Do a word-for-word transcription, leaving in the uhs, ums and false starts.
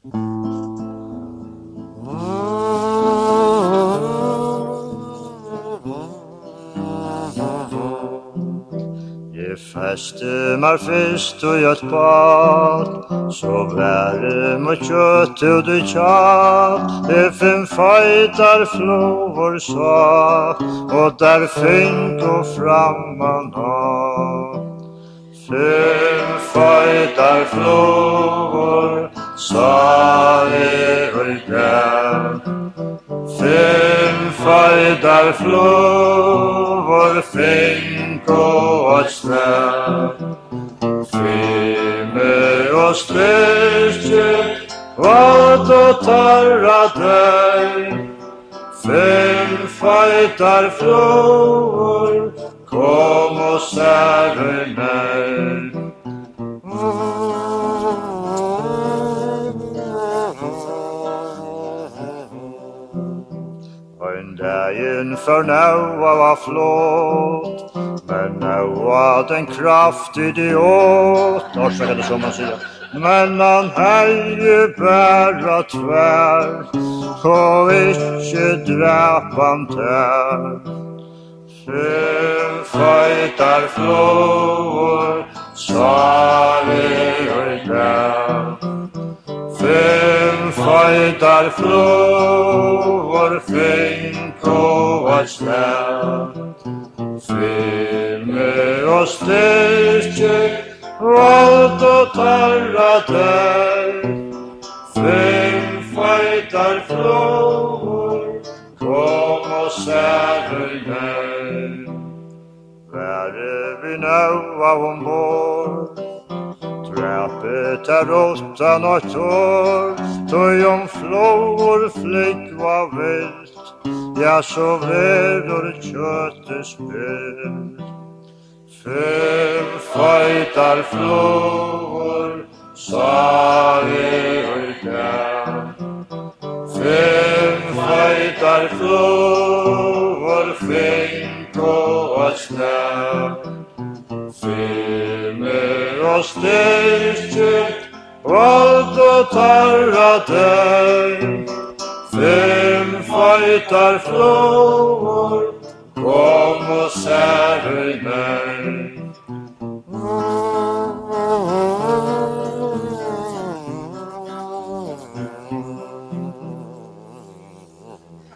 Jeg feste meg først og gjøtt bad, så være med kjøtt og du kjatt. Jeg fem feitar flover sa, og der fink og framman ha. Fem feitar flover sa jeg og gav. Fem feitar flover fink og et snæv. Fimme og styrke vart og tarra deg. Fem feitar flover kom og sære meg. En dagen för Noa var flott, men Noa den kraftig idiot. Orsakade det som man säger. Men han helge bära tvärt, och inte dräp han tär. Fem feitar flor, sa vi och gav. Fem feitar flor, fink og et snæv. Fimme og styrke valt og tarra deg. Fem feitar flor kom og sære meg. Være vi Noa ombord, trappet er åttan og tår, tøy om flår flikk var vilt, ja så verður kjøttet spilt. Fem feitar flår, sa vi og gav. Fem feitar flår, fink og et snæv. Fimme og styrke valt og tarra deg. Fem feitar flor kom og sære meg.